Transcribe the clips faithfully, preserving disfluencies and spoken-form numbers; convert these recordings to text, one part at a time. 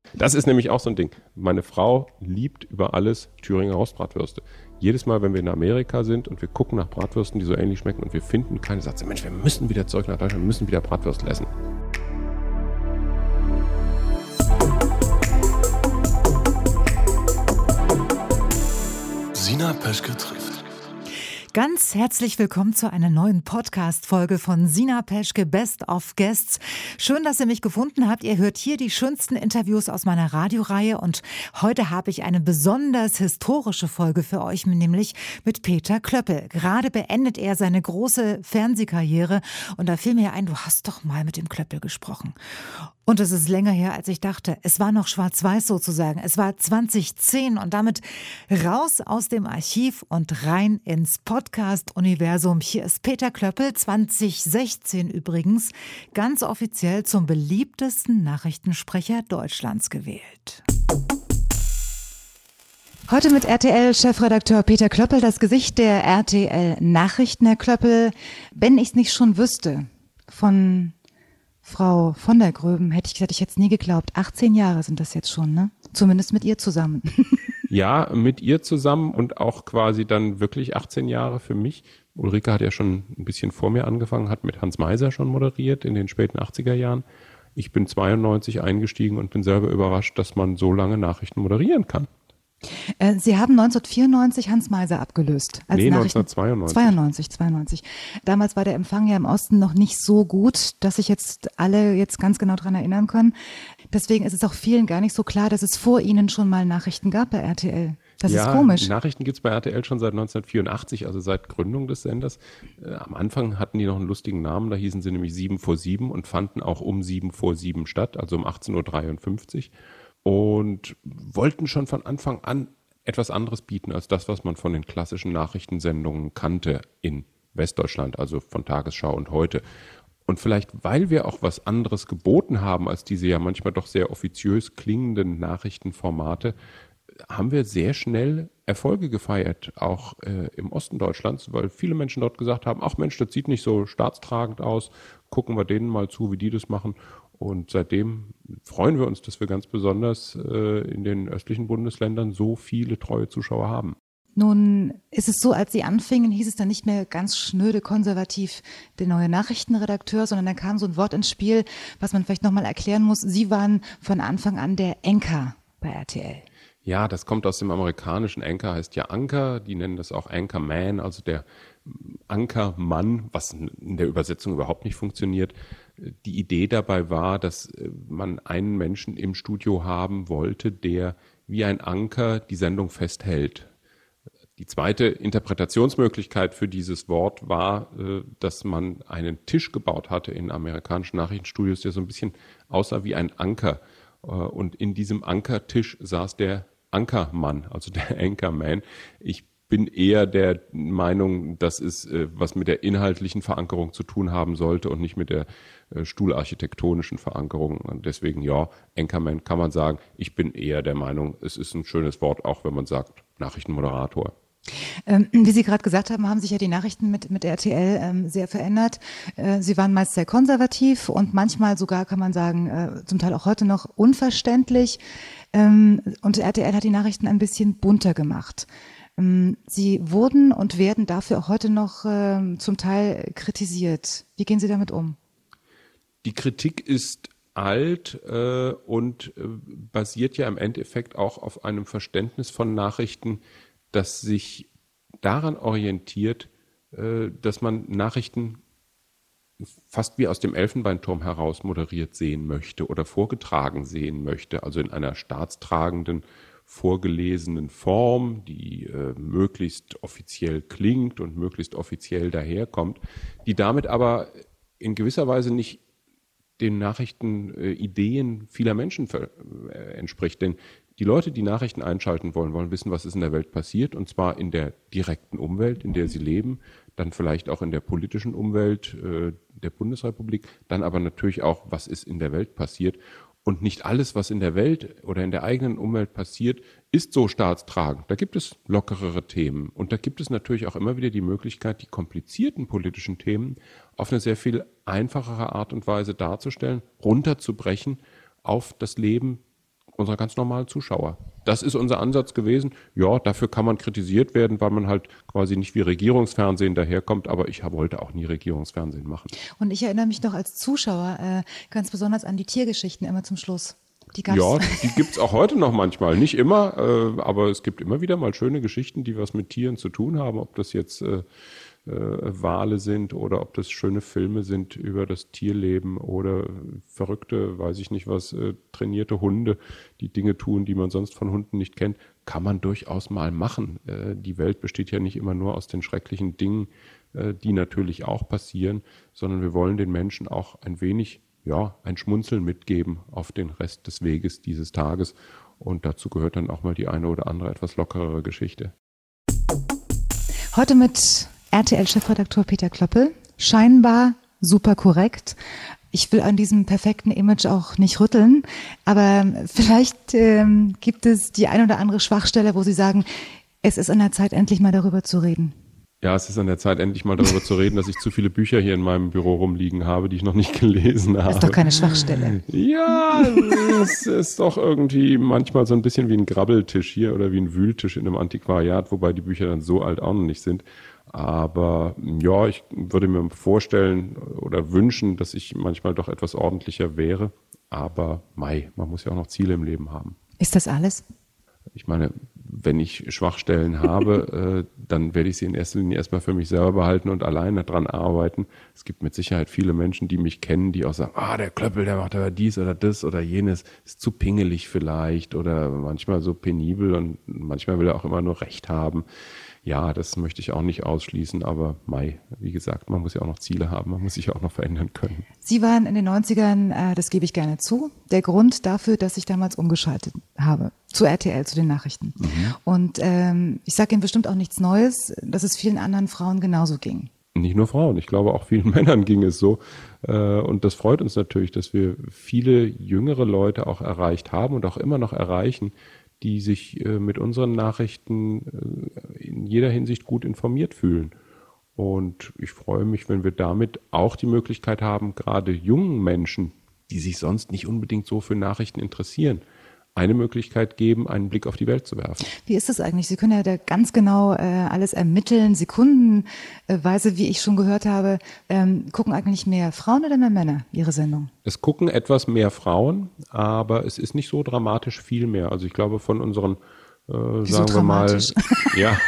Das ist nämlich auch so ein Ding. Meine Frau liebt über alles Thüringer Rostbratwürste. Jedes Mal, wenn wir in Amerika sind und wir gucken nach Bratwürsten, die so ähnlich schmecken und wir finden keine, sagt sie, Mensch, wir müssen wieder zurück nach Deutschland, wir müssen wieder Bratwürste essen. Sina Peschke trifft. Ganz herzlich willkommen zu einer neuen Podcast-Folge von Sina Peschke Best of Guests. Schön, dass ihr mich gefunden habt. Ihr hört hier die schönsten Interviews aus meiner Radioreihe und heute habe ich eine besonders historische Folge für euch, nämlich mit Peter Klöppel. Gerade beendet er seine große Fernsehkarriere und da fiel mir ein, du hast doch mal mit dem Klöppel gesprochen. Und es ist länger her, als ich dachte. Es war noch schwarz-weiß sozusagen. Es war zwanzig zehn und damit raus aus dem Archiv und rein ins Podcast-Universum. Hier ist Peter Klöppel, zwanzig sechzehn übrigens, ganz offiziell zum beliebtesten Nachrichtensprecher Deutschlands gewählt. Heute mit R T L-Chefredakteur Peter Klöppel, das Gesicht der R T L-Nachrichten. Herr Klöppel, wenn ich es nicht schon wüsste, von Frau von der Gröben, hätte ich gesagt, ich hätte es nie geglaubt. achtzehn Jahre sind das jetzt schon, ne? Zumindest mit ihr zusammen. Ja, mit ihr zusammen und auch quasi dann wirklich achtzehn Jahre für mich. Ulrike hat ja schon ein bisschen vor mir angefangen, hat mit Hans Meiser schon moderiert in den späten achtziger Jahren. Ich bin zweiundneunzig eingestiegen und bin selber überrascht, dass man so lange Nachrichten moderieren kann. Sie haben neunzehnhundertvierundneunzig Hans Meiser abgelöst. Als nee, Nachrichten- neunzehnhundertzweiundneunzig. zweiundneunzig, zweiundneunzig. Damals war der Empfang ja im Osten noch nicht so gut, dass sich jetzt alle jetzt ganz genau dran erinnern können. Deswegen ist es auch vielen gar nicht so klar, dass es vor Ihnen schon mal Nachrichten gab bei R T L. Das ja, ist komisch. Nachrichten gibt's bei R T L schon seit neunzehnhundertvierundachtzig, also seit Gründung des Senders. Äh, am Anfang hatten die noch einen lustigen Namen, da hießen sie nämlich sieben vor sieben und fanden auch um sieben vor sieben statt, also um achtzehn Uhr dreiundfünfzig. Und wollten schon von Anfang an etwas anderes bieten als das, was man von den klassischen Nachrichtensendungen kannte in Westdeutschland, also von Tagesschau und Heute. Und vielleicht, weil wir auch was anderes geboten haben als diese ja manchmal doch sehr offiziös klingenden Nachrichtenformate, haben wir sehr schnell Erfolge gefeiert, auch äh, im Osten Deutschlands, weil viele Menschen dort gesagt haben, ach Mensch, das sieht nicht so staatstragend aus, gucken wir denen mal zu, wie die das machen. Und seitdem freuen wir uns, dass wir ganz besonders äh, in den östlichen Bundesländern so viele treue Zuschauer haben. Nun ist es so, als Sie anfingen, hieß es dann nicht mehr ganz schnöde konservativ der neue Nachrichtenredakteur, sondern da kam so ein Wort ins Spiel, was man vielleicht nochmal erklären muss. Sie waren von Anfang an der Anchor bei R T L. Ja, das kommt aus dem amerikanischen. Anchor heißt ja Anker, die nennen das auch Anchorman, also der Ankermann, was in der Übersetzung überhaupt nicht funktioniert. Die Idee dabei war, dass man einen Menschen im Studio haben wollte, der wie ein Anker die Sendung festhält. Die zweite Interpretationsmöglichkeit für dieses Wort war, dass man einen Tisch gebaut hatte in amerikanischen Nachrichtenstudios, der so ein bisschen aussah wie ein Anker. Und in diesem Ankertisch saß der Ankermann, also der Anchorman. Ich bin eher der Meinung, dass es äh, was mit der inhaltlichen Verankerung zu tun haben sollte und nicht mit der äh, stuhlarchitektonischen Verankerung. Und deswegen, ja, Anchorman kann man sagen. Ich bin eher der Meinung, es ist ein schönes Wort, auch wenn man sagt Nachrichtenmoderator. Ähm, wie Sie gerade gesagt haben, haben sich ja die Nachrichten mit, mit R T L ähm, sehr verändert. Äh, sie waren meist sehr konservativ und manchmal sogar, kann man sagen, äh, zum Teil auch heute noch unverständlich. Ähm, und R T L hat die Nachrichten ein bisschen bunter gemacht. Ähm, sie wurden und werden dafür auch heute noch ähm, zum Teil kritisiert. Wie gehen Sie damit um? Die Kritik ist alt äh, und äh, basiert ja im Endeffekt auch auf einem Verständnis von Nachrichten, das sich daran orientiert, äh, dass man Nachrichten fast wie aus dem Elfenbeinturm heraus moderiert sehen möchte oder vorgetragen sehen möchte, also in einer staatstragenden, vorgelesenen Form, die äh, möglichst offiziell klingt und möglichst offiziell daherkommt, die damit aber in gewisser Weise nicht den Nachrichtenideen äh, vieler Menschen ver- äh, entspricht. Denn die Leute, die Nachrichten einschalten wollen, wollen wissen, was ist in der Welt passiert, und zwar in der direkten Umwelt, in der sie leben, dann vielleicht auch in der politischen Umwelt äh, der Bundesrepublik, dann aber natürlich auch, was ist in der Welt passiert. Und nicht alles, was in der Welt oder in der eigenen Umwelt passiert, ist so staatstragend. Da gibt es lockerere Themen. Und da gibt es natürlich auch immer wieder die Möglichkeit, die komplizierten politischen Themen auf eine sehr viel einfachere Art und Weise darzustellen, runterzubrechen auf das Leben unserer ganz normalen Zuschauer. Das ist unser Ansatz gewesen. Ja, dafür kann man kritisiert werden, weil man halt quasi nicht wie Regierungsfernsehen daherkommt, aber ich wollte auch nie Regierungsfernsehen machen. Und ich erinnere mich noch als Zuschauer äh, ganz besonders an die Tiergeschichten immer zum Schluss. Die ja, die gibt's auch heute noch manchmal. Nicht immer, äh, aber es gibt immer wieder mal schöne Geschichten, die was mit Tieren zu tun haben, ob das jetzt äh, Äh, Wale sind oder ob das schöne Filme sind über das Tierleben oder verrückte, weiß ich nicht was, äh, trainierte Hunde, die Dinge tun, die man sonst von Hunden nicht kennt, kann man durchaus mal machen. Äh, die Welt besteht ja nicht immer nur aus den schrecklichen Dingen, äh, die natürlich auch passieren, sondern wir wollen den Menschen auch ein wenig, ja, ein Schmunzeln mitgeben auf den Rest des Weges dieses Tages. Und dazu gehört dann auch mal die eine oder andere etwas lockerere Geschichte. Heute mit R T L-Chefredakteur Peter Klöppel, scheinbar super korrekt. Ich will an diesem perfekten Image auch nicht rütteln, aber vielleicht ähm, gibt es die ein oder andere Schwachstelle, wo Sie sagen, es ist an der Zeit, endlich mal darüber zu reden. Ja, es ist an der Zeit, endlich mal darüber zu reden, dass ich zu viele Bücher hier in meinem Büro rumliegen habe, die ich noch nicht gelesen habe. Das ist doch keine Schwachstelle. Ja, es ist doch irgendwie manchmal so ein bisschen wie ein Grabbeltisch hier oder wie ein Wühltisch in einem Antiquariat, wobei die Bücher dann so alt auch noch nicht sind. Aber ja, ich würde mir vorstellen oder wünschen, dass ich manchmal doch etwas ordentlicher wäre. Aber mei, man muss ja auch noch Ziele im Leben haben. Ist das alles? Ich meine, wenn ich Schwachstellen habe, äh, dann werde ich sie in erster Linie erstmal für mich selber behalten und alleine dran arbeiten. Es gibt mit Sicherheit viele Menschen, die mich kennen, die auch sagen, ah, der Klöppel, der macht aber dies oder das oder jenes, ist zu pingelig vielleicht oder manchmal so penibel und manchmal will er auch immer nur Recht haben. Ja, das möchte ich auch nicht ausschließen, aber mei, wie gesagt, man muss ja auch noch Ziele haben, man muss sich auch noch verändern können. Sie waren in den neunzigern, äh, das gebe ich gerne zu, der Grund dafür, dass ich damals umgeschaltet habe, zu R T L, zu den Nachrichten. Mhm. Und ähm, ich sage Ihnen bestimmt auch nichts Neues, dass es vielen anderen Frauen genauso ging. Nicht nur Frauen, ich glaube auch vielen Männern ging es so. Und das freut uns natürlich, dass wir viele jüngere Leute auch erreicht haben und auch immer noch erreichen, die sich mit unseren Nachrichten in jeder Hinsicht gut informiert fühlen. Und ich freue mich, wenn wir damit auch die Möglichkeit haben, gerade jungen Menschen, die sich sonst nicht unbedingt so für Nachrichten interessieren, eine Möglichkeit geben, einen Blick auf die Welt zu werfen. Wie ist das eigentlich? Sie können ja da ganz genau äh, alles ermitteln, sekundenweise, wie ich schon gehört habe. Ähm, gucken eigentlich mehr Frauen oder mehr Männer Ihre Sendung? Es gucken etwas mehr Frauen, aber es ist nicht so dramatisch viel mehr. Also ich glaube von unseren, äh, sagen wir mal, ja,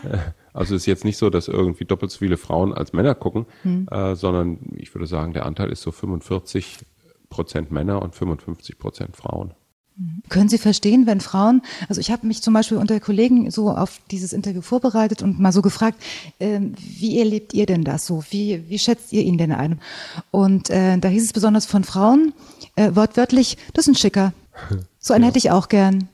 also es ist jetzt nicht so, dass irgendwie doppelt so viele Frauen als Männer gucken, hm. äh, sondern ich würde sagen, der Anteil ist so fünfundvierzig Prozent Männer und fünfundfünfzig Prozent Frauen. Können Sie verstehen, wenn Frauen, also ich habe mich zum Beispiel unter Kollegen so auf dieses Interview vorbereitet und mal so gefragt, äh, wie erlebt ihr denn das so? Wie, wie schätzt ihr ihn denn ein? Und äh, da hieß es besonders von Frauen, äh, wortwörtlich, das ist ein Schicker. So einen ja. hätte ich auch gern.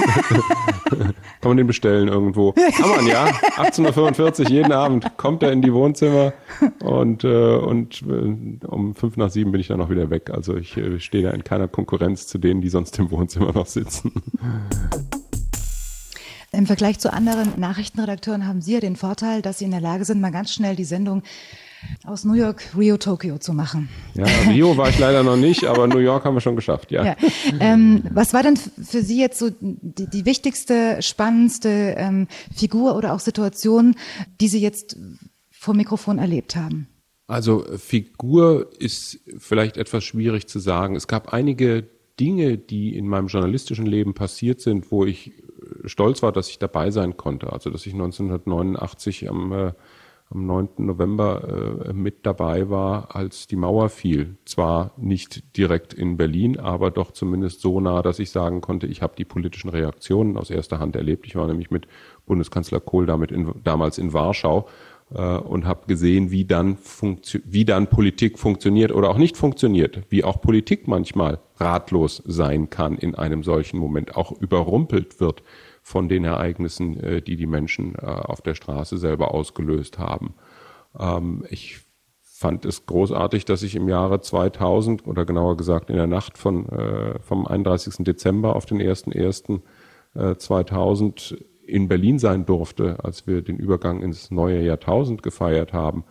Kann man den bestellen irgendwo? Kann man, ja. achtzehn Uhr fünfundvierzig jeden Abend kommt er in die Wohnzimmer und, äh, und äh, um fünf nach sieben bin ich dann auch wieder weg. Also ich äh, stehe da in keiner Konkurrenz zu denen, die sonst im Wohnzimmer noch sitzen. Im Vergleich zu anderen Nachrichtenredakteuren haben Sie ja den Vorteil, dass Sie in der Lage sind, mal ganz schnell die Sendung aus New York, Rio, Tokio zu machen. Ja, Rio war ich leider noch nicht, aber New York haben wir schon geschafft, ja. ja. Ähm, was war denn für Sie jetzt so die, die wichtigste, spannendste ähm, Figur oder auch Situation, die Sie jetzt vor Mikrofon erlebt haben? Also Figur ist vielleicht etwas schwierig zu sagen. Es gab einige Dinge, die in meinem journalistischen Leben passiert sind, wo ich stolz war, dass ich dabei sein konnte. Also dass ich neunzehnhundertneunundachtzig am äh, am neunten November äh, mit dabei war, als die Mauer fiel. Zwar nicht direkt in Berlin, aber doch zumindest so nah, dass ich sagen konnte, ich habe die politischen Reaktionen aus erster Hand erlebt. Ich war nämlich mit Bundeskanzler Kohl damit in, damals in Warschau äh, und habe gesehen, wie dann, funktio- wie dann Politik funktioniert oder auch nicht funktioniert, wie auch Politik manchmal ratlos sein kann in einem solchen Moment, auch überrumpelt wird von den Ereignissen, die die Menschen auf der Straße selber ausgelöst haben. Ich fand es großartig, dass ich im Jahre zweitausend oder genauer gesagt in der Nacht von, vom einunddreißigsten Dezember auf den ersten ersten zweitausend in Berlin sein durfte, als wir den Übergang ins neue Jahrtausend gefeiert haben.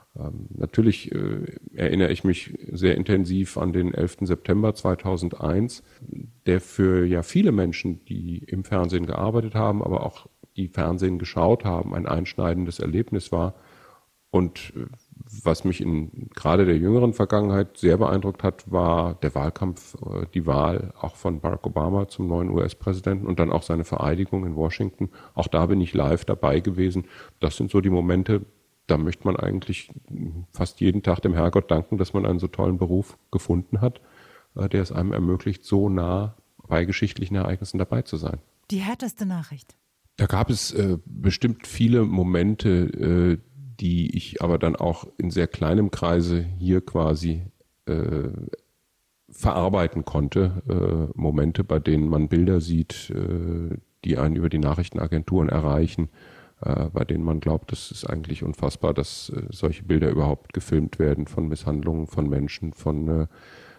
Ähm, natürlich äh, erinnere ich mich sehr intensiv an den elften September zweitausendeins, der für ja viele Menschen, die im Fernsehen gearbeitet haben, aber auch die Fernsehen geschaut haben, ein einschneidendes Erlebnis war. Und äh, was mich in gerade der jüngeren Vergangenheit sehr beeindruckt hat, war der Wahlkampf, äh, die Wahl auch von Barack Obama zum neuen U S-Präsidenten und dann auch seine Vereidigung in Washington. Auch da bin ich live dabei gewesen. Das sind so die Momente, da möchte man eigentlich fast jeden Tag dem Herrgott danken, dass man einen so tollen Beruf gefunden hat, der es einem ermöglicht, so nah bei geschichtlichen Ereignissen dabei zu sein. Die härteste Nachricht. Da gab es äh, bestimmt viele Momente, äh, die ich aber dann auch in sehr kleinem Kreise hier quasi äh, verarbeiten konnte. Äh, Momente, bei denen man Bilder sieht, äh, die einen über die Nachrichtenagenturen erreichen, äh, bei denen man glaubt, das ist eigentlich unfassbar, dass äh, solche Bilder überhaupt gefilmt werden von Misshandlungen von Menschen, von äh,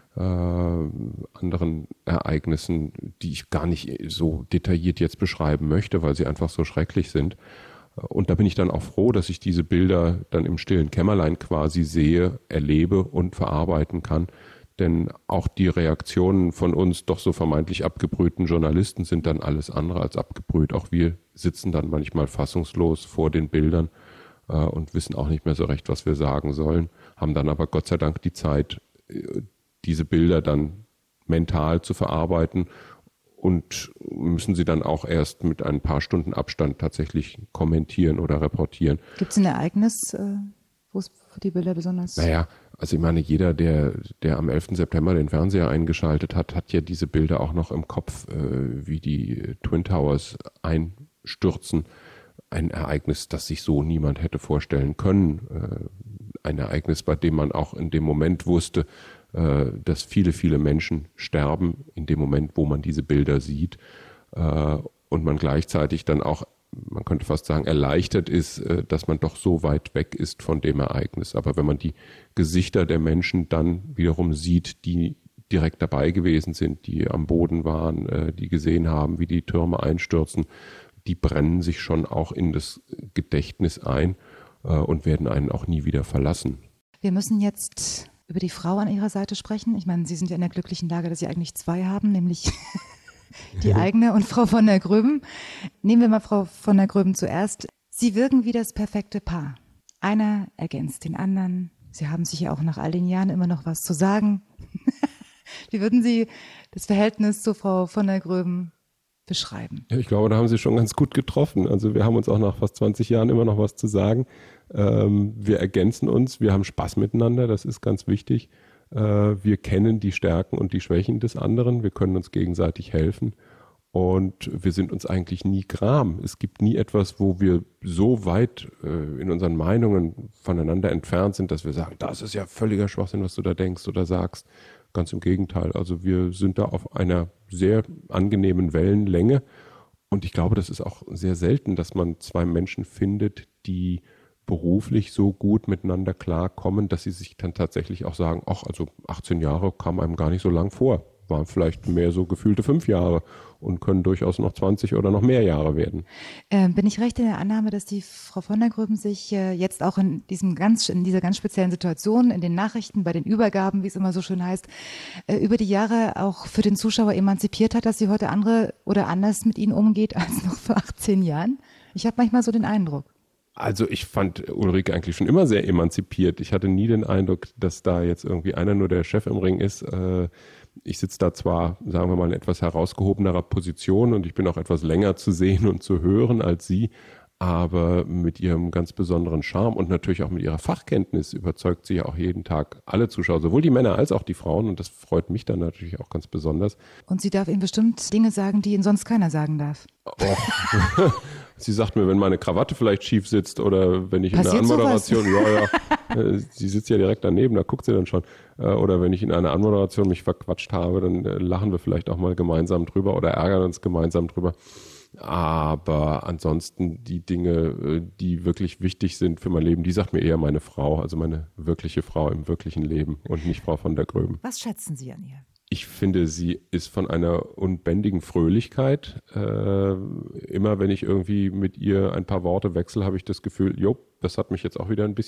äh, anderen Ereignissen, die ich gar nicht so detailliert jetzt beschreiben möchte, weil sie einfach so schrecklich sind. Und da bin ich dann auch froh, dass ich diese Bilder dann im stillen Kämmerlein quasi sehe, erlebe und verarbeiten kann. Denn auch die Reaktionen von uns doch so vermeintlich abgebrühten Journalisten sind dann alles andere als abgebrüht. Auch wir sitzen dann manchmal fassungslos vor den Bildern äh, und wissen auch nicht mehr so recht, was wir sagen sollen, haben dann aber Gott sei Dank die Zeit, diese Bilder dann mental zu verarbeiten und müssen sie dann auch erst mit ein paar Stunden Abstand tatsächlich kommentieren oder reportieren. Gibt es ein Ereignis, wo es für die Bilder besonders... Naja, also ich meine, jeder, der, der am elften September den Fernseher eingeschaltet hat, hat ja diese Bilder auch noch im Kopf, äh, wie die Twin Towers einstürzen. Ein Ereignis, das sich so niemand hätte vorstellen können. Äh, ein Ereignis, bei dem man auch in dem Moment wusste, dass viele, viele Menschen sterben in dem Moment, wo man diese Bilder sieht und man gleichzeitig dann auch, man könnte fast sagen, erleichtert ist, dass man doch so weit weg ist von dem Ereignis. Aber wenn man die Gesichter der Menschen dann wiederum sieht, die direkt dabei gewesen sind, die am Boden waren, die gesehen haben, wie die Türme einstürzen, die brennen sich schon auch in das Gedächtnis ein und werden einen auch nie wieder verlassen. Wir müssen jetzt über die Frau an ihrer Seite sprechen. Ich meine, Sie sind ja in der glücklichen Lage, dass Sie eigentlich zwei haben, nämlich die eigene und Frau von der Gröben. Nehmen wir mal Frau von der Gröben zuerst. Sie wirken wie das perfekte Paar. Einer ergänzt den anderen. Sie haben sich ja auch nach all den Jahren immer noch was zu sagen. Wie würden Sie das Verhältnis zu Frau von der Gröben beschreiben? Ja, ich glaube, da haben Sie schon ganz gut getroffen. Also wir haben uns auch nach fast zwanzig Jahren immer noch was zu sagen. Ähm, wir ergänzen uns, wir haben Spaß miteinander, das ist ganz wichtig. Äh, wir kennen die Stärken und die Schwächen des anderen, wir können uns gegenseitig helfen und wir sind uns eigentlich nie gram. Es gibt nie etwas, wo wir so weit äh, in unseren Meinungen voneinander entfernt sind, dass wir sagen, das ist ja völliger Schwachsinn, was du da denkst oder sagst. Ganz im Gegenteil, also wir sind da auf einer sehr angenehmen Wellenlänge und ich glaube, das ist auch sehr selten, dass man zwei Menschen findet, die beruflich so gut miteinander klarkommen, dass sie sich dann tatsächlich auch sagen, ach, also achtzehn Jahre kam einem gar nicht so lang vor, waren vielleicht mehr so gefühlte fünf Jahre und können durchaus noch zwanzig oder noch mehr Jahre werden. Ähm, bin ich recht in der Annahme, dass die Frau von der Gröben sich äh, jetzt auch in diesem ganz, in dieser ganz speziellen Situation, in den Nachrichten, bei den Übergaben, wie es immer so schön heißt, äh, über die Jahre auch für den Zuschauer emanzipiert hat, dass sie heute andere oder anders mit ihnen umgeht als noch vor achtzehn Jahren? Ich habe manchmal so den Eindruck. Also ich fand Ulrike eigentlich schon immer sehr emanzipiert. Ich hatte nie den Eindruck, dass da jetzt irgendwie einer nur der Chef im Ring ist. Ich sitze da zwar, sagen wir mal, in etwas herausgehobenerer Position und ich bin auch etwas länger zu sehen und zu hören als sie, aber mit ihrem ganz besonderen Charme und natürlich auch mit ihrer Fachkenntnis überzeugt sie ja auch jeden Tag alle Zuschauer, sowohl die Männer als auch die Frauen und das freut mich dann natürlich auch ganz besonders. Und sie darf ihnen bestimmt Dinge sagen, die ihnen sonst keiner sagen darf. Och. Sie sagt mir, wenn meine Krawatte vielleicht schief sitzt oder wenn ich Passiert in einer Anmoderation, sowas? ja, ja, sie sitzt ja direkt daneben, da guckt sie dann schon. Oder wenn ich in einer Anmoderation mich verquatscht habe, dann lachen wir vielleicht auch mal gemeinsam drüber oder ärgern uns gemeinsam drüber. Aber ansonsten die Dinge, die wirklich wichtig sind für mein Leben, die sagt mir eher meine Frau, also meine wirkliche Frau im wirklichen Leben und nicht Frau von der Gröben. Was schätzen Sie an ihr? Ich finde, sie ist von einer unbändigen Fröhlichkeit. Äh, immer wenn ich irgendwie mit ihr ein paar Worte wechsle, habe ich das Gefühl, jo, das hat mich jetzt auch wieder ein bisschen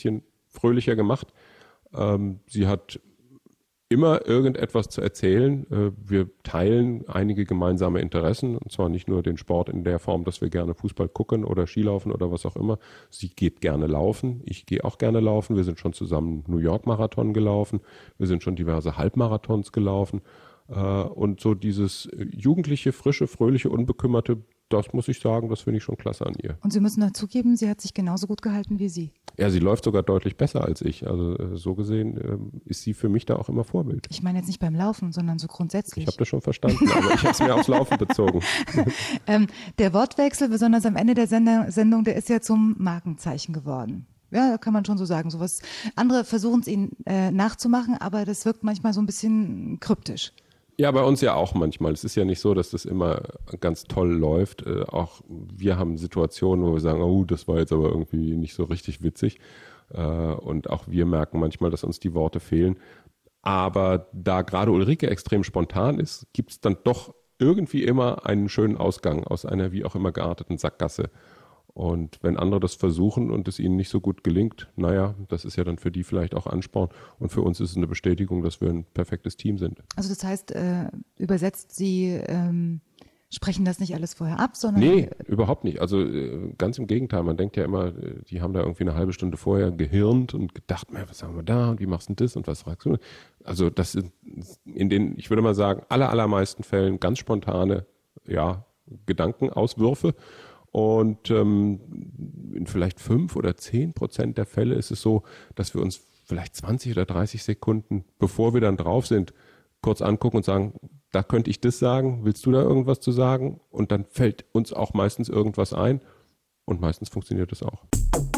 fröhlicher gemacht. Ähm, sie hat immer irgendetwas zu erzählen. Äh, wir teilen einige gemeinsame Interessen, und zwar nicht nur den Sport in der Form, dass wir gerne Fußball gucken oder Skilaufen oder was auch immer. Sie geht gerne laufen, ich gehe auch gerne laufen. Wir sind schon zusammen New York Marathon gelaufen, wir sind schon diverse Halbmarathons gelaufen. Äh, und so dieses jugendliche, frische, fröhliche, unbekümmerte, das muss ich sagen, das finde ich schon klasse an ihr. Und Sie müssen noch zugeben, sie hat sich genauso gut gehalten wie Sie. Ja, sie läuft sogar deutlich besser als ich. Also äh, so gesehen ähm, ist sie für mich da auch immer Vorbild. Ich meine jetzt nicht beim Laufen, sondern so grundsätzlich. Ich habe das schon verstanden, aber ich habe es mir aufs Laufen bezogen. ähm, der Wortwechsel, besonders am Ende der Sender- Sendung, der ist ja zum Markenzeichen geworden. Ja, kann man schon so sagen. Sowas. Andere versuchen es ihnen äh, nachzumachen, aber das wirkt manchmal so ein bisschen kryptisch. Ja, bei uns ja auch manchmal. Es ist ja nicht so, dass das immer ganz toll läuft. Äh, auch wir haben Situationen, wo wir sagen, oh, das war jetzt aber irgendwie nicht so richtig witzig. Äh, und auch wir merken manchmal, dass uns die Worte fehlen. Aber da gerade Ulrike extrem spontan ist, gibt es dann doch irgendwie immer einen schönen Ausgang aus einer wie auch immer gearteten Sackgasse. Und wenn andere das versuchen und es ihnen nicht so gut gelingt, naja, das ist ja dann für die vielleicht auch Ansporn. Und für uns ist es eine Bestätigung, dass wir ein perfektes Team sind. Also das heißt, äh, übersetzt, Sie ähm, sprechen das nicht alles vorher ab, sondern... Nee, überhaupt nicht. Also äh, ganz im Gegenteil. Man denkt ja immer, die haben da irgendwie eine halbe Stunde vorher gehirnt und gedacht, was sagen wir da und wie machst du das und was fragst du? Also das sind in den, ich würde mal sagen, aller, allermeisten Fällen ganz spontane, ja, Gedankenauswürfe. Und ähm, in vielleicht fünf oder zehn Prozent der Fälle ist es so, dass wir uns vielleicht zwanzig oder dreißig Sekunden, bevor wir dann drauf sind, kurz angucken und sagen, da könnte ich das sagen, willst du da irgendwas zu sagen? Und dann fällt uns auch meistens irgendwas ein und meistens funktioniert das auch.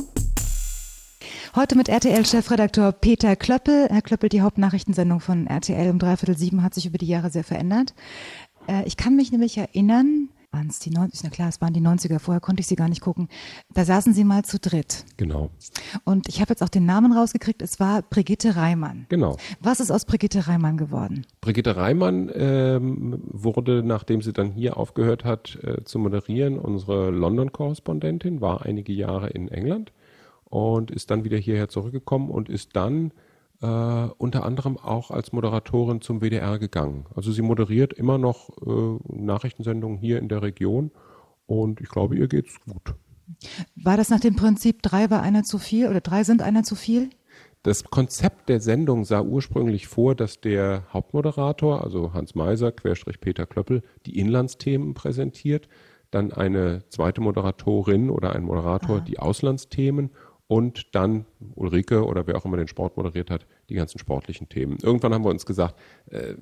Heute mit R T L-Chefredakteur Peter Klöppel. Herr Klöppel, die Hauptnachrichtensendung von R T L um dreiviertel sieben hat sich über die Jahre sehr verändert. Äh, ich kann mich nämlich erinnern, waren es die neunziger, na klar, es waren die neunziger, vorher konnte ich sie gar nicht gucken. Da saßen sie mal zu dritt. Genau. Und ich habe jetzt auch den Namen rausgekriegt, es war Brigitte Reimann. Genau. Was ist aus Brigitte Reimann geworden? Brigitte Reimann ähm, wurde, nachdem sie dann hier aufgehört hat äh, zu moderieren, unsere London-Korrespondentin, war einige Jahre in England und ist dann wieder hierher zurückgekommen und ist dann Uh, unter anderem auch als Moderatorin zum W D R gegangen. Also sie moderiert immer noch uh, Nachrichtensendungen hier in der Region und ich glaube, ihr geht's gut. War das nach dem Prinzip, drei war einer zu viel oder drei sind einer zu viel? Das Konzept der Sendung sah ursprünglich vor, dass der Hauptmoderator, also Hans Meiser, Querstrich Peter Klöppel, die Inlandsthemen präsentiert, dann eine zweite Moderatorin oder ein Moderator ah. die Auslandsthemen und dann Ulrike oder wer auch immer den Sport moderiert hat, die ganzen sportlichen Themen. Irgendwann haben wir uns gesagt, äh,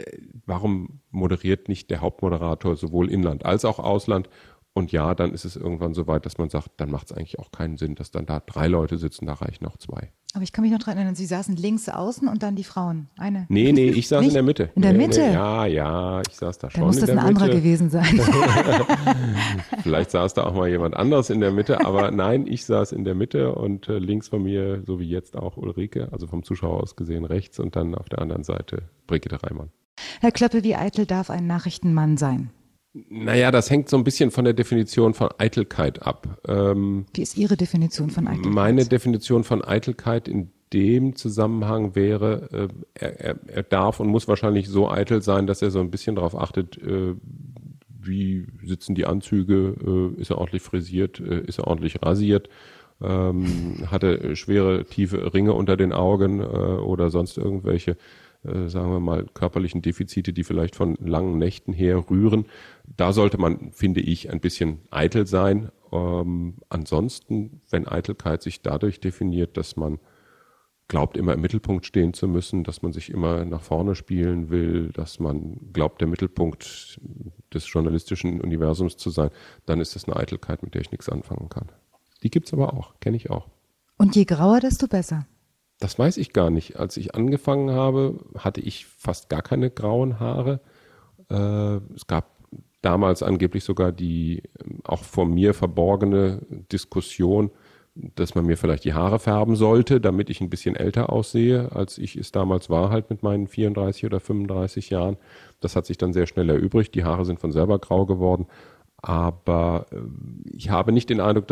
warum moderiert nicht der Hauptmoderator sowohl Inland als auch Ausland? Und ja, dann ist es irgendwann so weit, dass man sagt, dann macht es eigentlich auch keinen Sinn, dass dann da drei Leute sitzen, da reichen auch zwei. Aber ich kann mich noch daran erinnern, Sie saßen links außen und dann die Frauen. Eine. Nee, nee, ich saß Nicht? in der Mitte. In der nee, Mitte? Nee, ja, ja, ich saß da schon da muss in das der ein Mitte. anderer gewesen sein. Vielleicht saß da auch mal jemand anderes in der Mitte, aber nein, ich saß in der Mitte und äh, links von mir, so wie jetzt auch Ulrike, also vom Zuschauer aus gesehen rechts und dann auf der anderen Seite Brigitte Reimann. Herr Klöppel, wie eitel darf ein Nachrichtenmann sein? Naja, das hängt so ein bisschen von der Definition von Eitelkeit ab. Ähm, Wie ist Ihre Definition von Eitelkeit? Meine Definition von Eitelkeit in dem Zusammenhang wäre, äh, er, er, er darf und muss wahrscheinlich so eitel sein, dass er so ein bisschen darauf achtet, äh, wie sitzen die Anzüge, äh, ist er ordentlich frisiert, äh, ist er ordentlich rasiert, ähm, hatte schwere, tiefe Ringe unter den Augen äh, oder sonst irgendwelche Äh, sagen wir mal, körperlichen Defizite, die vielleicht von langen Nächten her rühren. Da sollte man, finde ich, ein bisschen eitel sein. Ähm, ansonsten, wenn Eitelkeit sich dadurch definiert, dass man glaubt, immer im Mittelpunkt stehen zu müssen, dass man sich immer nach vorne spielen will, dass man glaubt, der Mittelpunkt des journalistischen Universums zu sein, dann ist das eine Eitelkeit, mit der ich nichts anfangen kann. Die gibt's aber auch, kenne ich auch. Und je grauer, desto besser. Das weiß ich gar nicht. Als ich angefangen habe, hatte ich fast gar keine grauen Haare. Äh, es gab damals angeblich sogar die auch vor mir verborgene Diskussion, dass man mir vielleicht die Haare färben sollte, damit ich ein bisschen älter aussehe, als ich es damals war, halt mit meinen vierunddreißig oder fünfunddreißig Jahren. Das hat sich dann sehr schnell erübrigt. Die Haare sind von selber grau geworden. Aber äh, ich habe nicht den Eindruck, dass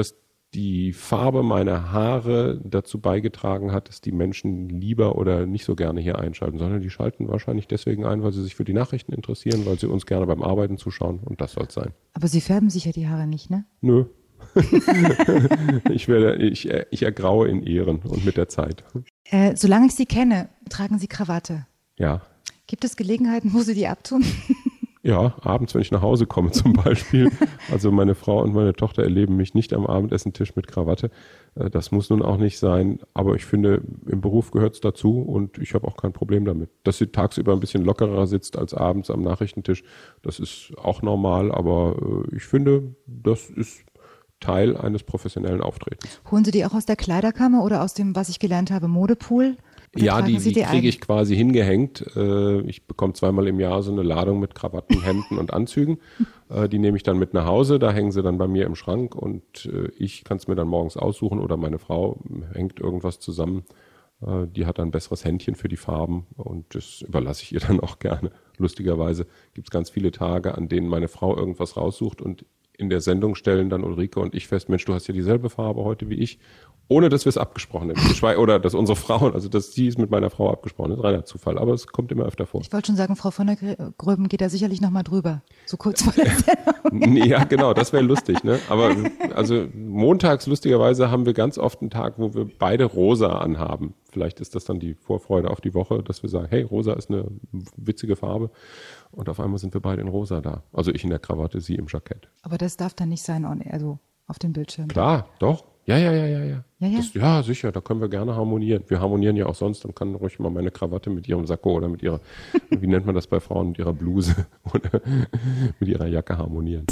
die Farbe meiner Haare dazu beigetragen hat, dass die Menschen lieber oder nicht so gerne hier einschalten, sondern die schalten wahrscheinlich deswegen ein, weil sie sich für die Nachrichten interessieren, weil sie uns gerne beim Arbeiten zuschauen und das soll es sein. Aber Sie färben sich ja die Haare nicht, ne? Nö. ich, werde, ich, ich ergraue in Ehren und mit der Zeit. Äh, solange ich Sie kenne, tragen Sie Krawatte. Ja. Gibt es Gelegenheiten, wo Sie die abtun? Ja, abends, wenn ich nach Hause komme zum Beispiel. Also meine Frau und meine Tochter erleben mich nicht am Abendessentisch mit Krawatte. Das muss nun auch nicht sein, aber ich finde, im Beruf gehört es dazu und ich habe auch kein Problem damit. Dass sie tagsüber ein bisschen lockerer sitzt als abends am Nachrichtentisch, das ist auch normal, aber ich finde, das ist Teil eines professionellen Auftretens. Holen Sie die auch aus der Kleiderkammer oder aus dem, was ich gelernt habe, Modepool? Oder ja, die, die, die kriege ich quasi hingehängt. Ich bekomme zweimal im Jahr so eine Ladung mit Krawatten, Hemden und Anzügen. Die nehme ich dann mit nach Hause, da hängen sie dann bei mir im Schrank und ich kann es mir dann morgens aussuchen oder meine Frau hängt irgendwas zusammen. Die hat dann ein besseres Händchen für die Farben und das überlasse ich ihr dann auch gerne. Lustigerweise gibt es ganz viele Tage, an denen meine Frau irgendwas raussucht und in der Sendung stellen dann Ulrike und ich fest, Mensch, du hast ja dieselbe Farbe heute wie ich, ohne dass wir es abgesprochen haben. Oder dass unsere Frauen, also dass sie es mit meiner Frau abgesprochen hat, das ist reiner Zufall, aber es kommt immer öfter vor. Ich wollte schon sagen, Frau von der Gröben geht da sicherlich nochmal drüber, so kurz vor der Sendung. Ja, genau, das wäre lustig, ne? Aber also montags, lustigerweise, haben wir ganz oft einen Tag, wo wir beide rosa anhaben. Vielleicht ist das dann die Vorfreude auf die Woche, dass wir sagen, hey, rosa ist eine witzige Farbe. Und auf einmal sind wir beide in rosa da. Also ich in der Krawatte, sie im Jackett. Aber das darf dann nicht sein, also auf dem Bildschirm. Klar, doch. Ja, ja, ja, ja, ja. Ja, ja. Das, ja, sicher, da können wir gerne harmonieren. Wir harmonieren ja auch sonst, dann kann ruhig mal meine Krawatte mit ihrem Sakko oder mit ihrer, wie nennt man das bei Frauen, mit ihrer Bluse oder mit ihrer Jacke harmonieren.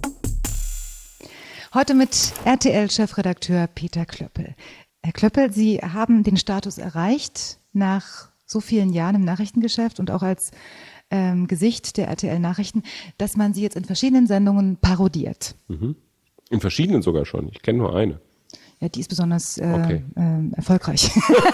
Heute mit R T L-Chefredakteur Peter Klöppel. Herr Klöppel, Sie haben den Status erreicht nach so vielen Jahren im Nachrichtengeschäft und auch als ähm, Gesicht der R T L-Nachrichten, dass man Sie jetzt in verschiedenen Sendungen parodiert. Mhm. In verschiedenen sogar schon. Ich kenne nur eine. Ja, die ist besonders äh, okay. äh, erfolgreich.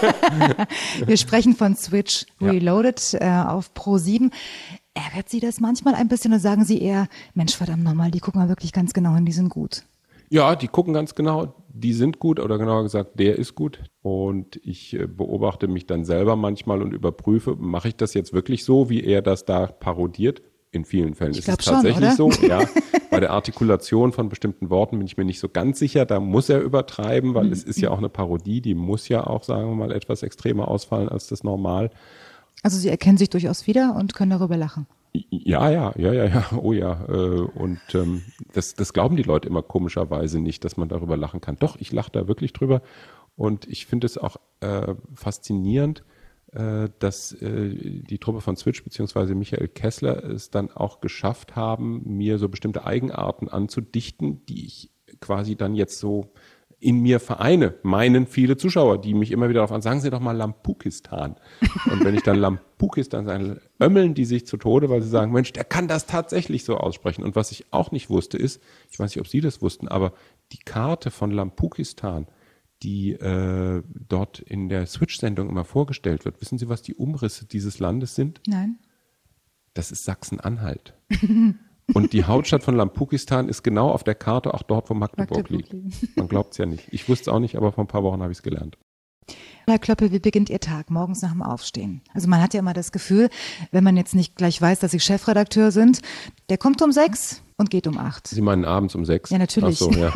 Wir sprechen von Switch Reloaded ja. äh, auf Pro sieben. Ärgert Sie das manchmal ein bisschen oder sagen Sie eher, Mensch, verdammt nochmal, die gucken mal wirklich ganz genau hin, die sind gut? Ja, die gucken ganz genau, die sind gut oder genauer gesagt, der ist gut. Und ich äh, beobachte mich dann selber manchmal und überprüfe, mache ich das jetzt wirklich so, wie er das da parodiert? In vielen Fällen ich ist es schon, tatsächlich oder? so. Ja, bei der Artikulation von bestimmten Worten bin ich mir nicht so ganz sicher. Da muss er übertreiben, weil mhm. es ist ja auch eine Parodie. Die muss ja auch, sagen wir mal, etwas extremer ausfallen als das normal. Also Sie erkennen sich durchaus wieder und können darüber lachen. Ja, ja, ja, ja, ja, oh ja. Und ähm, das, das glauben die Leute immer komischerweise nicht, dass man darüber lachen kann. Doch, ich lache da wirklich drüber. Und ich finde es auch äh, faszinierend, dass äh, die Truppe von Switch beziehungsweise Michael Kessler es dann auch geschafft haben, mir so bestimmte Eigenarten anzudichten, die ich quasi dann jetzt so in mir vereine, meinen viele Zuschauer, die mich immer wieder darauf an, sagen Sie doch mal Lampukistan. Und wenn ich dann Lampukistan sage, ömmeln die sich zu Tode, weil sie sagen, Mensch, der kann das tatsächlich so aussprechen. Und was ich auch nicht wusste ist, ich weiß nicht, ob Sie das wussten, aber die Karte von Lampukistan, die äh, dort in der Switch-Sendung immer vorgestellt wird. Wissen Sie, was die Umrisse dieses Landes sind? Nein. Das ist Sachsen-Anhalt. Und die Hauptstadt von Lampukistan ist genau auf der Karte auch dort, wo Magdeburg, Magdeburg liegt. Man glaubt es ja nicht. Ich wusste es auch nicht, aber vor ein paar Wochen habe ich es gelernt. Herr Klöppel, wie beginnt Ihr Tag morgens nach dem Aufstehen? Also man hat ja immer das Gefühl, wenn man jetzt nicht gleich weiß, dass Sie Chefredakteur sind, der kommt um sechs und geht um acht. Sie meinen abends um sechs? Ja, natürlich. Ach so, ja.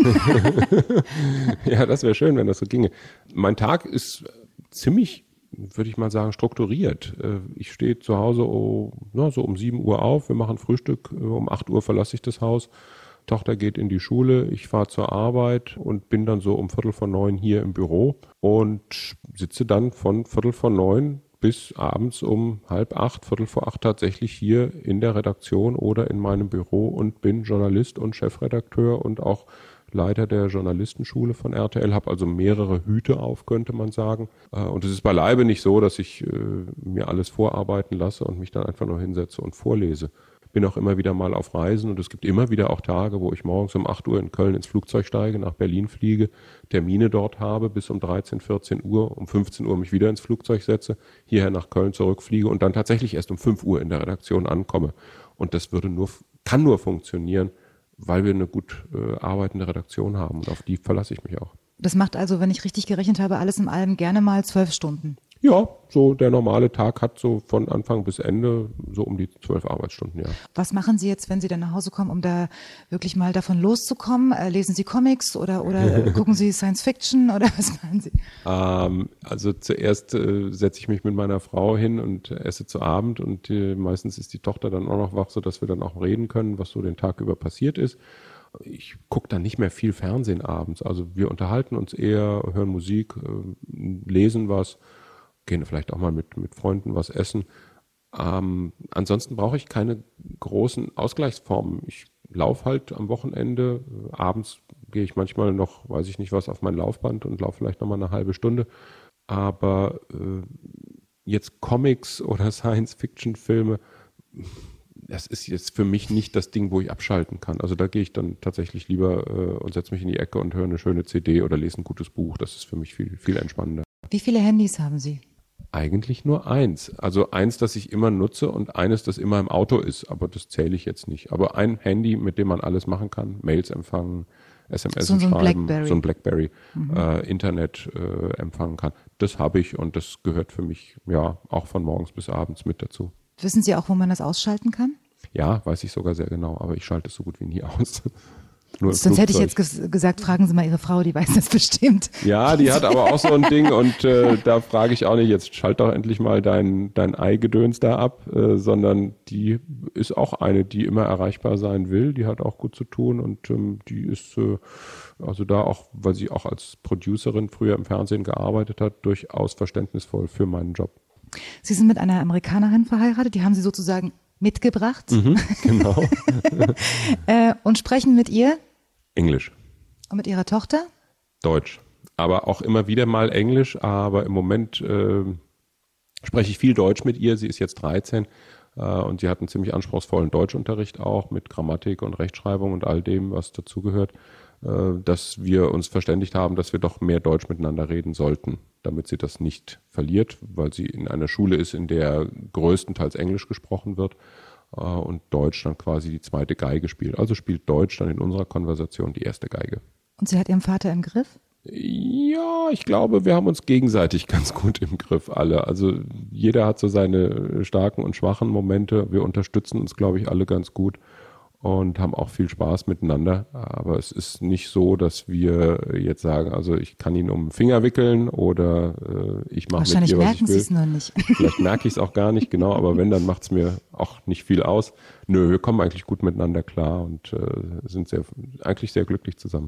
Ja, das wäre schön, wenn das so ginge. Mein Tag ist ziemlich, würde ich mal sagen, strukturiert. Ich stehe zu Hause oh, na, so um sieben Uhr auf, wir machen Frühstück, um acht Uhr verlasse ich das Haus. Tochter geht in die Schule, ich fahre zur Arbeit und bin dann so um Viertel vor neun hier im Büro und sitze dann von Viertel vor neun bis abends um halb acht, Viertel vor acht tatsächlich hier in der Redaktion oder in meinem Büro und bin Journalist und Chefredakteur und auch Leiter der Journalistenschule von R T L, habe also mehrere Hüte auf, könnte man sagen. Und es ist beileibe nicht so, dass ich mir alles vorarbeiten lasse und mich dann einfach nur hinsetze und vorlese. Bin auch immer wieder mal auf Reisen und es gibt immer wieder auch Tage, wo ich morgens um acht Uhr in Köln ins Flugzeug steige, nach Berlin fliege, Termine dort habe bis um dreizehn, vierzehn Uhr, um fünfzehn Uhr mich wieder ins Flugzeug setze, hierher nach Köln zurückfliege und dann tatsächlich erst um fünf Uhr in der Redaktion ankomme. Und das würde nur, kann nur funktionieren, weil wir eine gut äh, arbeitende Redaktion haben und auf die verlasse ich mich auch. Das macht also, wenn ich richtig gerechnet habe, alles in allem gerne mal zwölf Stunden. Ja, so der normale Tag hat so von Anfang bis Ende so um die zwölf Arbeitsstunden, ja. Was machen Sie jetzt, wenn Sie dann nach Hause kommen, um da wirklich mal davon loszukommen? Äh, lesen Sie Comics oder, oder gucken Sie Science Fiction oder was machen Sie? Ähm, also zuerst äh, setze ich mich mit meiner Frau hin und esse zu Abend und äh, meistens ist die Tochter dann auch noch wach, sodass wir dann auch reden können, was so den Tag über passiert ist. Ich gucke dann nicht mehr viel Fernsehen abends. Also wir unterhalten uns eher, hören Musik, äh, lesen was, gehen vielleicht auch mal mit, mit Freunden was essen. Ähm, ansonsten brauche ich keine großen Ausgleichsformen. Ich laufe halt am Wochenende. Abends gehe ich manchmal noch, weiß ich nicht was, auf mein Laufband und laufe vielleicht noch mal eine halbe Stunde. Aber äh, jetzt Comics oder Science-Fiction-Filme, das ist jetzt für mich nicht das Ding, wo ich abschalten kann. Also da gehe ich dann tatsächlich lieber äh, und setze mich in die Ecke und höre eine schöne C D oder lese ein gutes Buch. Das ist für mich viel, viel entspannender. Wie viele Handys haben Sie? Eigentlich nur eins. Also eins, das ich immer nutze und eines, das immer im Auto ist. Aber das zähle ich jetzt nicht. Aber ein Handy, mit dem man alles machen kann. Mails empfangen, S M S so, so schreiben, Blackberry. so ein Blackberry, Mhm. äh, Internet äh, empfangen kann. Das habe ich und das gehört für mich ja auch von morgens bis abends mit dazu. Wissen Sie auch, wo man das ausschalten kann? Ja, weiß ich sogar sehr genau, aber ich schalte es so gut wie nie aus. Nur im Sonst hätte ich Flugzeug. jetzt ges- gesagt, fragen Sie mal Ihre Frau, die weiß das bestimmt. Ja, die hat aber auch so ein Ding und äh, da frage ich auch nicht, jetzt schalt doch endlich mal dein, dein Eigedöns da ab, äh, sondern die ist auch eine, die immer erreichbar sein will, die hat auch gut zu tun und ähm, die ist äh, also da auch, weil sie auch als Producerin früher im Fernsehen gearbeitet hat, durchaus verständnisvoll für meinen Job. Sie sind mit einer Amerikanerin verheiratet, die haben Sie sozusagen mitgebracht Mhm, genau. äh, und sprechen mit ihr Englisch. und mit Ihrer Tochter. Deutsch. Aber auch immer wieder mal Englisch, aber im Moment äh, spreche ich viel Deutsch mit ihr. Sie ist jetzt dreizehn äh, und sie hat einen ziemlich anspruchsvollen Deutschunterricht auch mit Grammatik und Rechtschreibung und all dem, was dazugehört, äh, dass wir uns verständigt haben, dass wir doch mehr Deutsch miteinander reden sollten, damit sie das nicht verliert, weil sie in einer Schule ist, in der größtenteils Englisch gesprochen wird äh, und Deutsch dann quasi die zweite Geige spielt. Also spielt Deutsch dann in unserer Konversation die erste Geige. Und sie hat ihren Vater im Griff? Ja, ich glaube, wir haben uns gegenseitig ganz gut im Griff alle. Also jeder hat so seine starken und schwachen Momente. Wir unterstützen uns, glaube ich, alle ganz gut und haben auch viel Spaß miteinander. Aber es ist nicht so, dass wir jetzt sagen, also ich kann ihn um den Finger wickeln oder äh, ich mache mit ihr, was ich merken will. Sie es nur nicht. Vielleicht merke ich es auch gar nicht, genau. Aber wenn, dann macht es mir auch nicht viel aus. Nö, wir kommen eigentlich gut miteinander klar und äh, sind sehr, eigentlich sehr glücklich zusammen.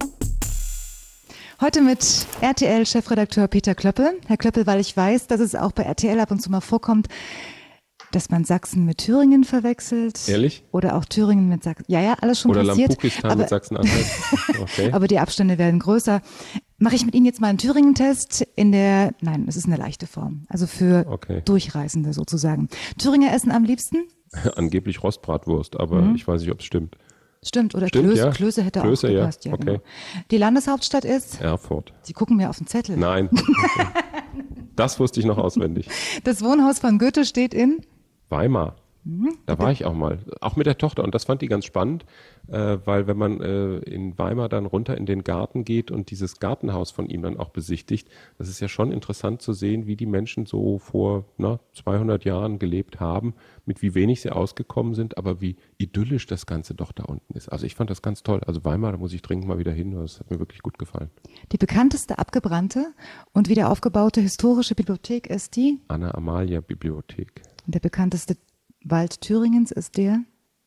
Heute mit R T L-Chefredakteur Peter Klöppel. Herr Klöppel, weil ich weiß, dass es auch bei R T L ab und zu mal vorkommt, dass man Sachsen mit Thüringen verwechselt. Ehrlich? Oder auch Thüringen mit Sachsen. Ja, ja, alles schon Oder passiert. Lampukistan aber, mit Sachsen-Anhalt. Okay. aber die Abstände werden größer. Mache ich mit Ihnen jetzt mal einen Thüringen-Test in der, nein, es ist eine leichte Form. Also für Okay. Durchreisende sozusagen. Thüringer essen am liebsten? Angeblich Rostbratwurst, aber Mhm. ich weiß nicht, ob es stimmt. Stimmt, oder Stimmt, Klöße, ja. Klöße hätte Klöße, auch ja. gepasst. Ja, Okay. genau. Die Landeshauptstadt ist? Erfurt. Sie gucken mir auf den Zettel. Nein. Das wusste ich noch auswendig. Das Wohnhaus von Goethe steht in? Weimar. Mhm. Da war ich auch mal, auch mit der Tochter und das fand die ganz spannend, äh, weil wenn man äh, in Weimar dann runter in den Garten geht und dieses Gartenhaus von ihm dann auch besichtigt, das ist ja schon interessant zu sehen, wie die Menschen so vor na, zweihundert Jahren gelebt haben, mit wie wenig sie ausgekommen sind, aber wie idyllisch das Ganze doch da unten ist. Also ich fand das ganz toll. Also Weimar, da muss ich dringend mal wieder hin, das hat mir wirklich gut gefallen. Die bekannteste abgebrannte und wieder aufgebaute historische Bibliothek ist die? Anna-Amalia-Bibliothek. Und der bekannteste Wald Thüringens ist der?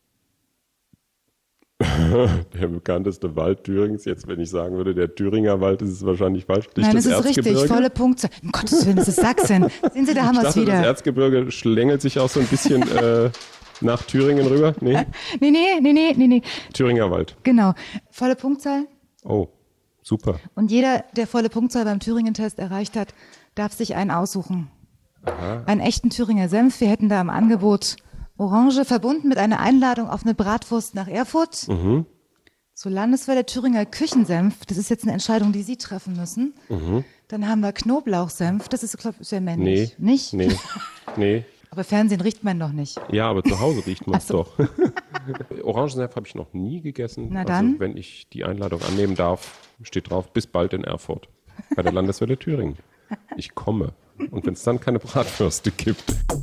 Der bekannteste Wald Thürings. Jetzt, wenn ich sagen würde, der Thüringer Wald, ist es wahrscheinlich falsch. Liegt Nein, das es ist richtig, Erzgebirge? volle Punkte. Um Gottes Willen, es ist Sachsen. Sehen Sie, da haben Ich wir es dachte, das wieder. Erzgebirge schlängelt sich auch so ein bisschen äh, nach Thüringen rüber. Nee, Nee, nee, nee, nee, nee, nee. Thüringer Wald. Genau. Volle Punktzahl. Oh, super. Und jeder, der volle Punktzahl beim Thüringen-Test erreicht hat, darf sich einen aussuchen. Aha. Einen echten Thüringer Senf. Wir hätten da im Angebot Orange verbunden mit einer Einladung auf eine Bratwurst nach Erfurt. Mhm. Zur Landeswelle Thüringer Küchensenf. Das ist jetzt eine Entscheidung, die Sie treffen müssen. Mhm. Dann haben wir Knoblauchsenf. Das ist, glaube ich, sehr männlich. Nee. Nicht? Nee. Nee. Aber Fernsehen riecht man doch nicht. Ja, aber zu Hause riecht man es so. doch. Orangensaft habe ich noch nie gegessen. Na dann. Also wenn ich die Einladung annehmen darf, steht drauf, bis bald in Erfurt bei der Landeswelle Thüringen. Ich komme. Und wenn es dann keine Bratwürste gibt.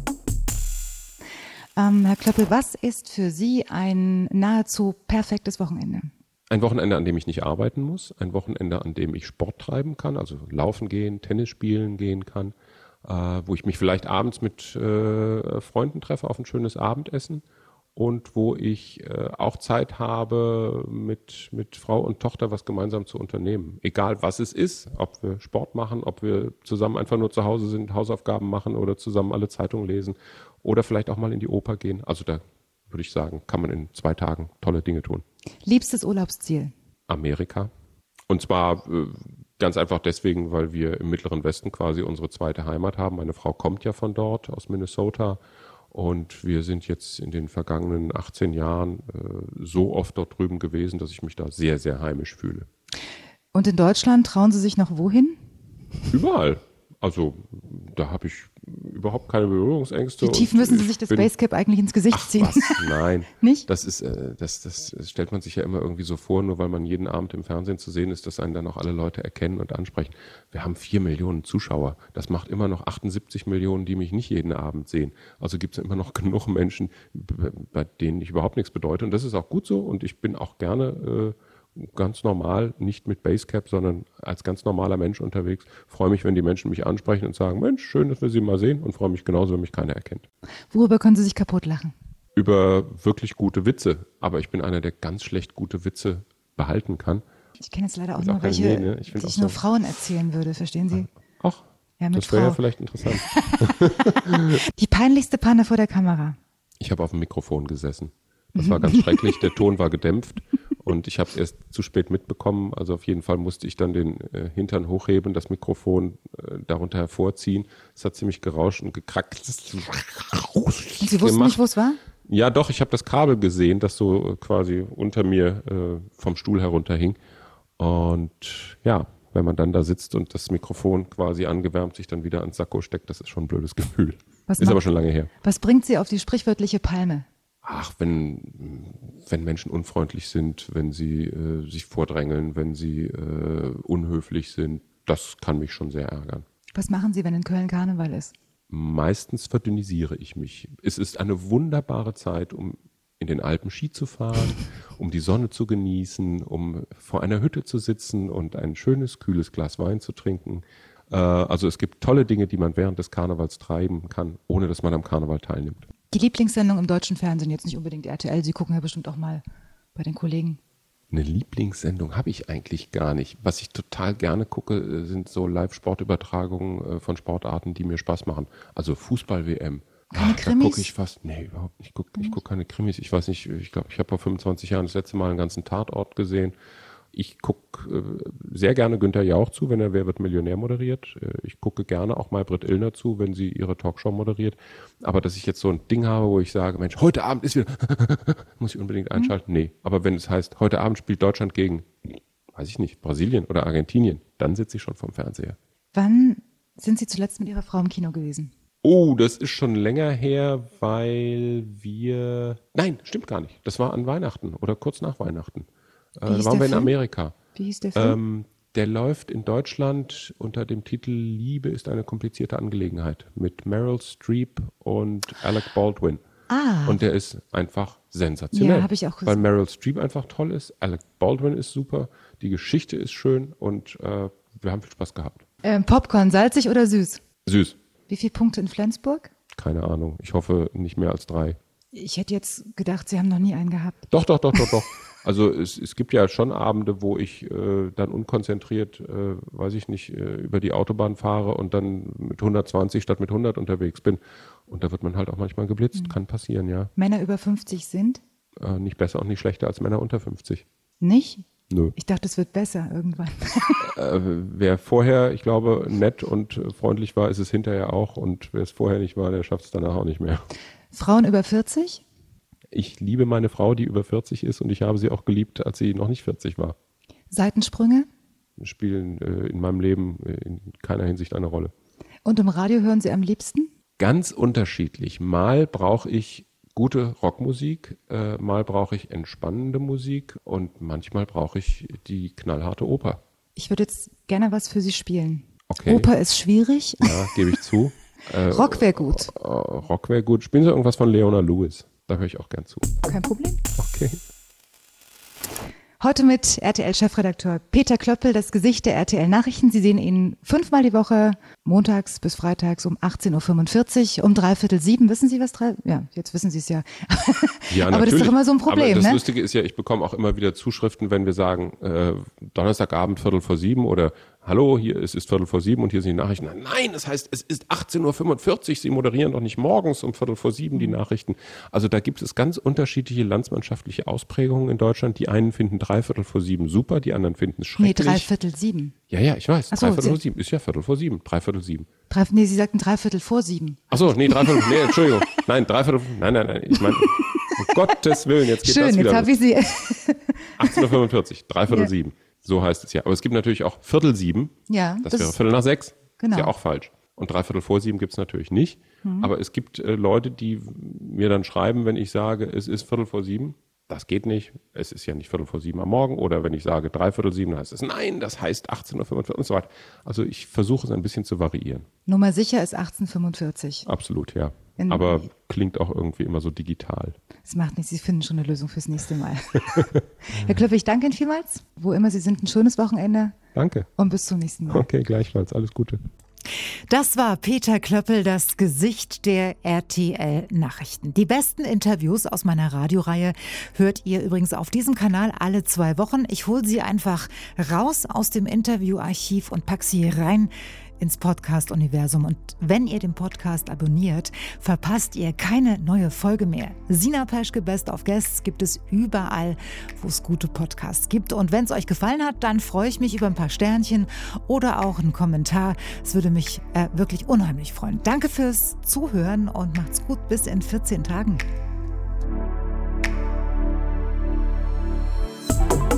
Ähm, Herr Klöppel, was ist für Sie ein nahezu perfektes Wochenende? Ein Wochenende, an dem ich nicht arbeiten muss. Ein Wochenende, an dem ich Sport treiben kann, also laufen gehen, Tennis spielen gehen kann. Äh, wo ich mich vielleicht abends mit äh, Freunden treffe auf ein schönes Abendessen. Und wo ich äh, auch Zeit habe, mit, mit Frau und Tochter was gemeinsam zu unternehmen. Egal was es ist, ob wir Sport machen, ob wir zusammen einfach nur zu Hause sind, Hausaufgaben machen oder zusammen alle Zeitungen lesen oder vielleicht auch mal in die Oper gehen. Also da würde ich sagen, kann man in zwei Tagen tolle Dinge tun. Liebstes Urlaubsziel? Amerika. Und zwar äh, ganz einfach deswegen, weil wir im Mittleren Westen quasi unsere zweite Heimat haben. Meine Frau kommt ja von dort, aus Minnesota. Und wir sind jetzt in den vergangenen achtzehn Jahren äh, so oft dort drüben gewesen, dass ich mich da sehr, sehr heimisch fühle. Und in Deutschland trauen Sie sich noch wohin? Überall. Also da habe ich überhaupt keine Berührungsängste. Wie tief müssen Sie sich das Basecap eigentlich ins Gesicht Ach, ziehen? Was? Nein. Nicht? Das ist, äh, das, das stellt man sich ja immer irgendwie so vor, nur weil man jeden Abend im Fernsehen zu sehen ist, dass einen dann auch alle Leute erkennen und ansprechen. Wir haben vier Millionen Zuschauer. Das macht immer noch achtundsiebzig Millionen, die mich nicht jeden Abend sehen. Also gibt es immer noch genug Menschen, bei denen ich überhaupt nichts bedeute. Und das ist auch gut so. Und ich bin auch gerne äh, ganz normal, nicht mit Basecap, sondern als ganz normaler Mensch unterwegs. Freue mich, wenn die Menschen mich ansprechen und sagen, Mensch, schön, dass wir Sie mal sehen, und freue mich genauso, wenn mich keiner erkennt. Worüber können Sie sich kaputt lachen? Über wirklich gute Witze. Aber ich bin einer, der ganz schlecht gute Witze behalten kann. Ich kenne jetzt leider auch Ist nur auch kein welche, Nee, ne? Ich die find ich auch nur so- Frauen erzählen würde, verstehen Sie? Ach, Ja, mit das wäre Frau. ja vielleicht interessant. Die peinlichste Panne vor der Kamera. Ich habe auf dem Mikrofon gesessen. Das war ganz schrecklich. Der Ton war gedämpft und ich habe es erst zu spät mitbekommen. Also auf jeden Fall musste ich dann den äh, Hintern hochheben, das Mikrofon äh, darunter hervorziehen. Es hat ziemlich gerauscht und gekrackt. Und Sie wussten nicht, wo es war? Ja, doch, ich habe das Kabel gesehen, das so äh, quasi unter mir äh, vom Stuhl herunterhing. Und ja, wenn man dann da sitzt und das Mikrofon quasi angewärmt sich dann wieder ans Sakko steckt, das ist schon ein blödes Gefühl. Was ist macht- aber schon lange her. Was bringt Sie auf die sprichwörtliche Palme? Ach, wenn, wenn Menschen unfreundlich sind, wenn sie äh, sich vordrängeln, wenn sie äh, unhöflich sind, das kann mich schon sehr ärgern. Was machen Sie, wenn in Köln Karneval ist? Meistens verdünnisiere ich mich. Es ist eine wunderbare Zeit, um in den Alpen Ski zu fahren, um die Sonne zu genießen, um vor einer Hütte zu sitzen und ein schönes, kühles Glas Wein zu trinken. Äh, also es gibt tolle Dinge, die man während des Karnevals treiben kann, ohne dass man am Karneval teilnimmt. Die Lieblingssendung im deutschen Fernsehen, jetzt nicht unbedingt R T L, Sie gucken ja bestimmt auch mal bei den Kollegen. Eine Lieblingssendung habe ich eigentlich gar nicht. Was ich total gerne gucke, äh, sind so Live-Sportübertragungen äh, von Sportarten, die mir Spaß machen. Also Fußball-W M. Keine Ach, da Krimis? gucke ich fast, nee, überhaupt nicht. Ich gucke ich guck keine Krimis. Ich weiß nicht, ich glaube, ich habe vor fünfundzwanzig Jahren das letzte Mal einen ganzen Tatort gesehen. Ich gucke äh, sehr gerne Günther Jauch zu, wenn er Wer wird Millionär moderiert. Äh, ich gucke gerne auch Maybrit Illner zu, wenn sie ihre Talkshow moderiert. Aber dass ich jetzt so ein Ding habe, wo ich sage, Mensch, heute Abend ist wieder, muss ich unbedingt einschalten? Nee. Aber wenn es heißt, heute Abend spielt Deutschland gegen, weiß ich nicht, Brasilien oder Argentinien, dann sitze ich schon vorm Fernseher. Wann sind Sie zuletzt mit Ihrer Frau im Kino gewesen? Oh, das ist schon länger her, weil wir, nein, stimmt gar nicht. Das war an Weihnachten oder kurz nach Weihnachten. Äh, hieß da waren der wir in Film? Amerika. Wie hieß der Film? Ähm, der läuft in Deutschland unter dem Titel Liebe ist eine komplizierte Angelegenheit mit Meryl Streep und Alec Baldwin. Ah. Und der ist einfach sensationell. Ja, hab ich auch Weil gesehen. Meryl Streep einfach toll ist, Alec Baldwin ist super, die Geschichte ist schön und äh, wir haben viel Spaß gehabt. Ähm, Popcorn, salzig oder süß? Süß, Wie viele Punkte in Flensburg? keine Ahnung. Ich hoffe nicht mehr als drei. Ich hätte jetzt gedacht, Sie haben noch nie einen gehabt. Doch, doch, doch, doch, doch. Also es, es gibt ja schon Abende, wo ich äh, dann unkonzentriert, äh, weiß ich nicht, äh, über die Autobahn fahre und dann mit hundertzwanzig statt mit hundert unterwegs bin. Und da wird man halt auch manchmal geblitzt. Kann passieren, ja. Männer über fünfzig sind? Äh, nicht besser und nicht schlechter als Männer unter fünfzig. Nicht? Nö. Ich dachte, es wird besser irgendwann. Äh, wer vorher, ich glaube, nett und äh, freundlich war, ist es hinterher auch. Und wer es vorher nicht war, der schafft es danach auch nicht mehr. Frauen über vierzig? Ich liebe meine Frau, die über vierzig ist und ich habe sie auch geliebt, als sie noch nicht vierzig war. Seitensprünge? Spielen äh, in meinem Leben äh, in keiner Hinsicht eine Rolle. Und im Radio hören Sie am liebsten? ganz unterschiedlich. Mal brauche ich gute Rockmusik, äh, mal brauche ich entspannende Musik und manchmal brauche ich die knallharte Oper. Ich würde jetzt gerne was für Sie spielen. Okay. Oper ist schwierig. Ja, gebe ich zu. Äh, Rock wäre gut. Äh, Rock wäre gut. Spielen Sie irgendwas von Leona Lewis. Da höre ich auch gern zu. Kein Problem. Okay. Heute mit R T L-Chefredakteur Peter Klöppel, das Gesicht der R T L-Nachrichten. Sie sehen ihn fünfmal die Woche, montags bis freitags um achtzehn Uhr fünfundvierzig, um dreiviertel sieben. Wissen Sie, was drei? Ja, jetzt wissen Sie es ja. Ja, aber das ist doch immer so ein Problem, aber das ne? Lustige ist ja, ich bekomme auch immer wieder Zuschriften, wenn wir sagen, äh, Donnerstagabend Viertel vor sieben oder hallo, hier ist es Viertel vor sieben und hier sind die Nachrichten. Nein, es heißt, es ist achtzehn Uhr fünfundvierzig, Sie moderieren doch nicht morgens um Viertel vor sieben die Nachrichten. Also da gibt es ganz unterschiedliche landsmannschaftliche Ausprägungen in Deutschland. Die einen finden Dreiviertel vor sieben super, die anderen finden es schrecklich. Nee, Dreiviertel sieben. Ja, ja, ich weiß. Ach so, Dreiviertel vor sieben ist ja Viertel vor sieben. Dreiviertel sieben. Drei, nee, Sie sagten Dreiviertel vor sieben. Ach so, nee, Dreiviertel, nee, Entschuldigung. Nein, Dreiviertel, nein, nein, nein, ich meine, um Gottes Willen, jetzt geht Schön, das wieder jetzt habe ich Sie. achtzehn Uhr fünfundvierzig, Dreiviertel Ja. sieben. So heißt es ja. Aber es gibt natürlich auch Viertel sieben. Ja, Das, das wäre ist- Viertel nach sechs. Genau. Ist ja auch falsch. Und Dreiviertel vor sieben gibt's natürlich nicht. Mhm. Aber es gibt äh, Leute, die mir dann schreiben, wenn ich sage, es ist Viertel vor sieben. Das geht nicht. Es ist ja nicht Viertel vor sieben am Morgen. Oder wenn ich sage Dreiviertel sieben, dann heißt es nein, das heißt achtzehn Uhr fünfundvierzig und so weiter. Also ich versuche es ein bisschen zu variieren. Nummer sicher ist achtzehn Uhr fünfundvierzig. Absolut, ja. In- Aber klingt auch irgendwie immer so digital. Das macht nichts, Sie finden schon eine Lösung fürs nächste Mal. Herr Klöppel, ich danke Ihnen vielmals. Wo immer Sie sind, ein schönes Wochenende Danke. und bis zum nächsten Mal. Okay, gleichfalls. Alles Gute. Das war Peter Klöppel, das Gesicht der R T L-Nachrichten. Die besten Interviews aus meiner Radioreihe hört ihr übrigens auf diesem Kanal alle zwei Wochen. Ich hole sie einfach raus aus dem Interviewarchiv und pack sie rein ins Podcast-Universum. Und wenn ihr den Podcast abonniert, verpasst ihr keine neue Folge mehr. Sina Peschke Best of Guests gibt es überall, wo es gute Podcasts gibt. Und wenn es euch gefallen hat, dann freue ich mich über ein paar Sternchen oder auch einen Kommentar. Es würde mich äh, wirklich unheimlich freuen. Danke fürs Zuhören und macht's gut bis in vierzehn Tagen.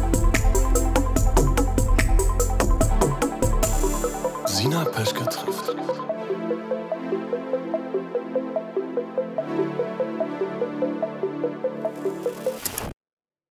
Sina Peschke trifft.